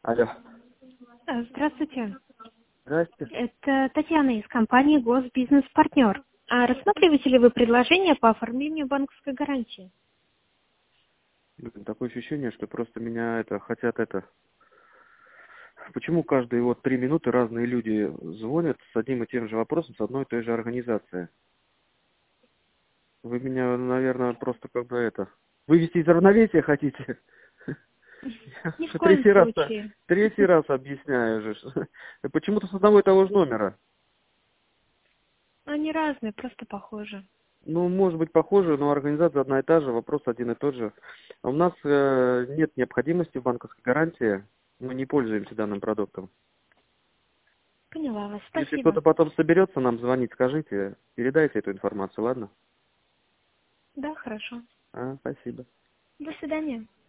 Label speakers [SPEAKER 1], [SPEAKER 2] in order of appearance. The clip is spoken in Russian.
[SPEAKER 1] Алло.
[SPEAKER 2] Здравствуйте.
[SPEAKER 1] Здрасте.
[SPEAKER 2] Это Татьяна из компании «Госбизнес-партнер». А рассматриваете ли вы предложение по оформлению банковской гарантии?
[SPEAKER 1] Блин, такое ощущение, что просто меня хотят. Почему каждые 3 минуты разные люди звонят с одним и тем же вопросом, с одной и той же организации? Вы меня, наверное, просто вывести из равновесия хотите? Я
[SPEAKER 2] Ни в
[SPEAKER 1] уже
[SPEAKER 2] коем случае.
[SPEAKER 1] третий раз объясняю же. Почему-то с одного и того же номера.
[SPEAKER 2] Они разные, просто похожи.
[SPEAKER 1] Ну, может быть, похоже, но организация одна и та же, вопрос один и тот же. А у нас нет необходимости в банковской гарантии. Мы не пользуемся данным продуктом.
[SPEAKER 2] Поняла вас.
[SPEAKER 1] Если
[SPEAKER 2] Спасибо.
[SPEAKER 1] кто-то потом соберется нам звонить, скажите, передайте эту информацию, ладно?
[SPEAKER 2] Да, хорошо.
[SPEAKER 1] Спасибо.
[SPEAKER 2] До свидания.